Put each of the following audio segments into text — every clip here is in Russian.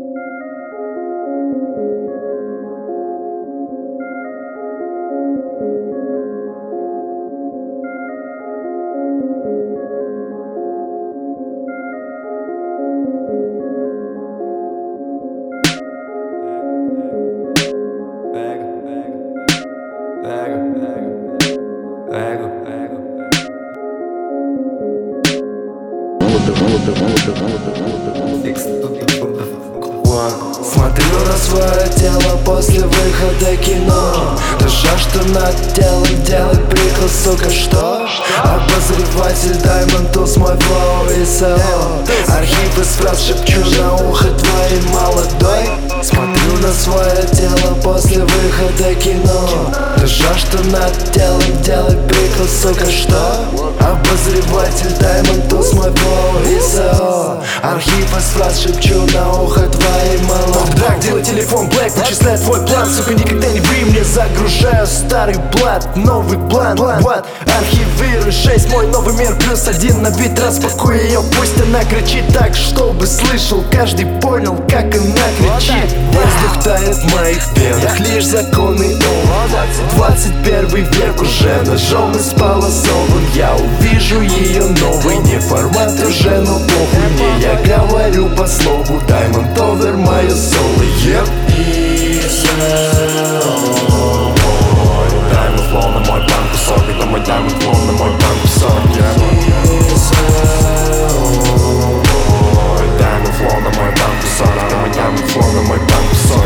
Смотрю на свое тело после выхода кино. Душа, что над телом делает прикол, сука, что? Обозреватель Diamond Tools, мой флоу и СО. Архив из фраз шепчу на ухо твоей молодой. Смотрю на свое тело после выхода кино. Душа, что над телом делает прикол, сука, что? Обозреватель Diamond Tools, мой флоу и СО. Архив из фраз шепчу на ухо твоей молодой. Так, делай телефон Black, вычисляй твой план. Сука, никогда не ври мне, загружаю старый блат. Новый план, архивируй 6, мой новый мир +1. На бит распакуй ее, пусть она кричит так, чтобы слышал каждый, понял, как она кричит. Воздух тает в моих венах, лишь законы 21 век уже ножом исполосован. Я увижу ее новый не формат уже, но похуй мне, я говорю по слову. Diamond over мое соло, еп. Diamond flow на мой банк кусок, это мой diamond flow на мой банк кусок, Diamond flow на мой банк кусок, это мой diamond flow на мой банк кусок,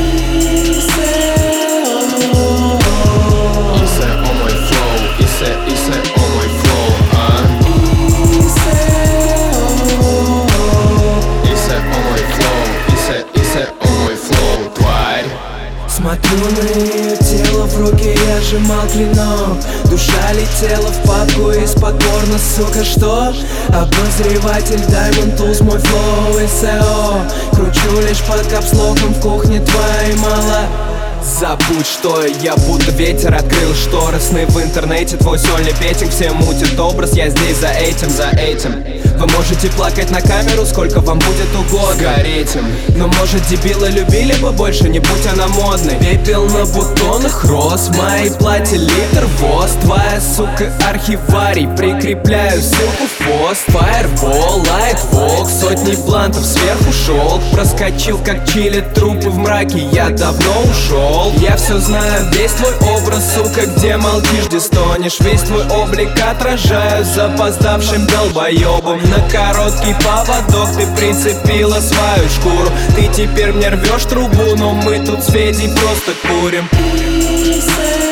Смотрю на ее тело, в руке я сжимал клинок. Душа летела в папку из покорно, сука, что? Обозреватель Diamond Tools, мой флоу и СО. Кручу лишь под капслоком в кухне твоей мало. Забудь, что я будто ветер, открыл шторы. Сны в интернете, твой сольный петинг, все мутит образ, я здесь за этим. Вы можете плакать на камеру, сколько вам будет угодно, гореть им. Но может дебилы любили бы больше, не будь она модной. Пепел на бутонах роз, мои платья литр воз. Твоя сука архиварий, прикрепляю ссылку в пост. Fireball, Lightwalk, сотни блантов сверху шел. Проскочил как чили трупы в мраке, я давно ушел. Я все знаю, весь твой образ, сука, где молчишь, где стонешь. Весь твой облик отражаю запоздавшим долбоебом. На короткий поводок ты прицепила свою шкуру. Ты теперь мне рвешь трубу, но мы тут с Федей просто курим.